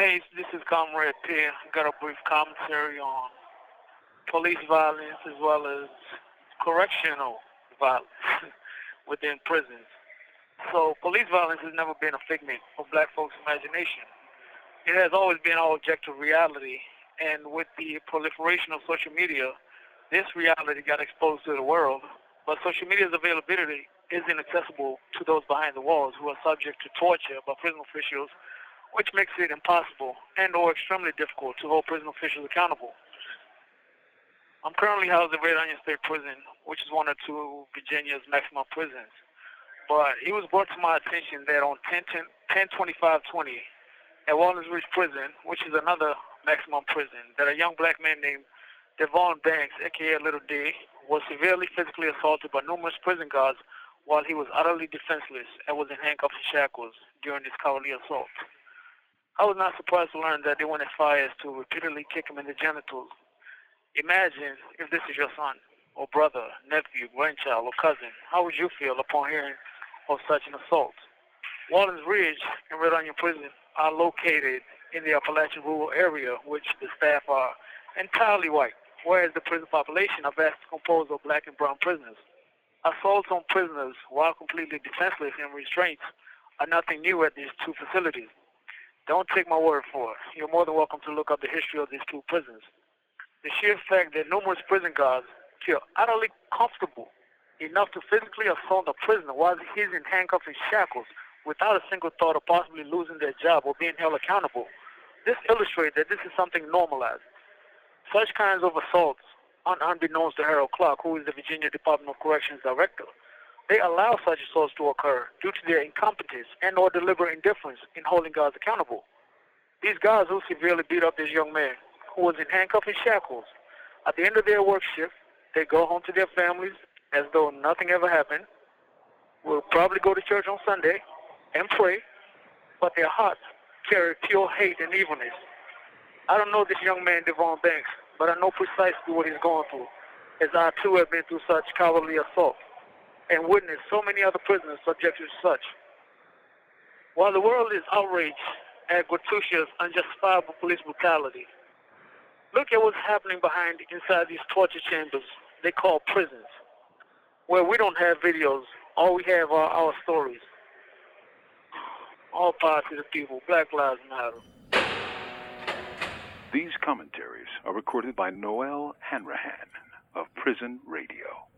Hey, this is Comrade P. Got a brief commentary on police violence as well as correctional violence within prisons. So, police violence has never been a figment of black folks' imagination. It has always been our objective reality, and with the proliferation of social media, this reality got exposed to the world. But social media's availability isn't accessible to those behind the walls who are subject to torture by prison officials, which makes it impossible and or extremely difficult to hold prison officials accountable. I'm currently housed at Red Onion State Prison, which is one of two Virginia's maximum prisons. But it was brought to my attention that on 10/25/20 at Walnut Ridge Prison, which is another maximum prison, that a young black man named Devon Banks, aka Little D, was severely physically assaulted by numerous prison guards while he was utterly defenseless and was in handcuffs and shackles during this cowardly assault. I was not surprised to learn that they went as far as to repeatedly kick him in the genitals. Imagine if this is your son, or brother, nephew, grandchild, or cousin. How would you feel upon hearing of such an assault? Walden's Ridge and Red Onion Prison are located in the Appalachian rural area, which the staff are entirely white, whereas the prison population are vastly composed of black and brown prisoners. Assaults on prisoners while completely defenseless and restraints are nothing new at these two facilities. Don't take my word for it. You're more than welcome to look up the history of these two prisons. The sheer fact that numerous prison guards feel utterly comfortable enough to physically assault a prisoner while he's in handcuffs and shackles without a single thought of possibly losing their job or being held accountable. This illustrates that this is something normalized. Such kinds of assaults, unbeknownst to Harold Clark, who is the Virginia Department of Corrections Director, they allow such assaults to occur due to their incompetence and or deliberate indifference in holding guards accountable. These guards who severely beat up this young man, who was in handcuffs and shackles, at the end of their work shift, they go home to their families as though nothing ever happened, will probably go to church on Sunday and pray, but their hearts carry pure hate and evilness. I don't know this young man, Devon Banks, but I know precisely what he's going through, as I too have been through such cowardly assault and witnessed so many other prisoners subjected to such. While the world is outraged at gratuitous, unjustifiable police brutality, look at what's happening inside these torture chambers they call prisons, where we don't have videos. All we have are our stories. All power to the people. Black Lives Matter. These commentaries are recorded by Noel Hanrahan of Prison Radio.